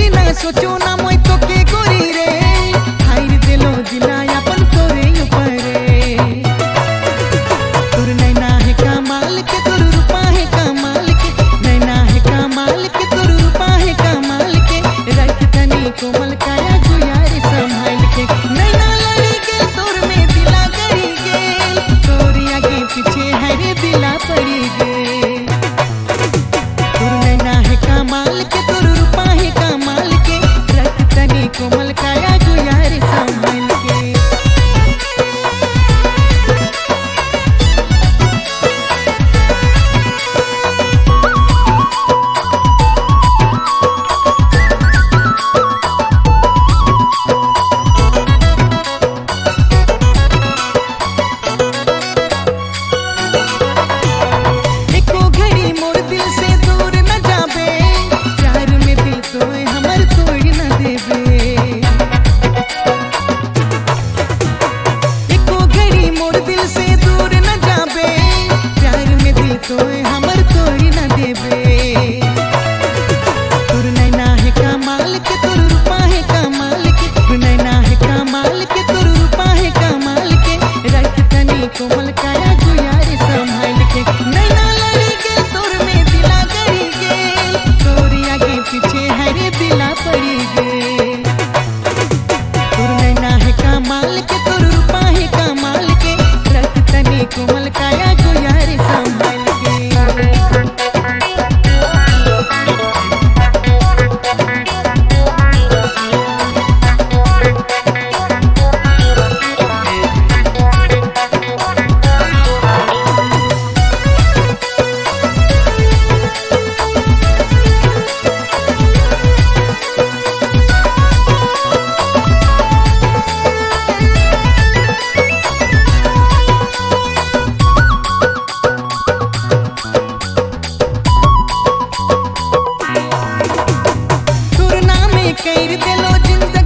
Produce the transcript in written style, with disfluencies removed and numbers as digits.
बेसी ना सोचो ना मोय तो के गोरी रे हाय दिलो दिलाया अपन तोरे ऊपरे तोर नैना है कमाल के तोर रूपा है कमाल के नैना है कमाल के तोर रूपा है कमाल के रख तनी कोमल काया गुयार संभाल के नैना लड़ी के तोर में दिला करी गेल तोरी आगे पीछे है रे दिला पड़ी गेल तोर नैना है कमाल के तोर रूपा है कमाल के रख तनी कोमल काया गुयार संभाल के तोय हमर तोड़ी न देबे तोर नैना है कमाल के तोर रूपा है कमाल के तोर नैना है कमाल के तोर रूपा है कमाल के रख तनी कोमल काया गुयार संभाल के नैना लड़ी के तोर में दिला करी गेल तोरी आगे पीछे है रे दिला पड़ी गेल तोर नैना है कमाल के तोर रूपा है कमाल के रख तनी कोमल काया गुयार संभाल कर दिलो जिंदगी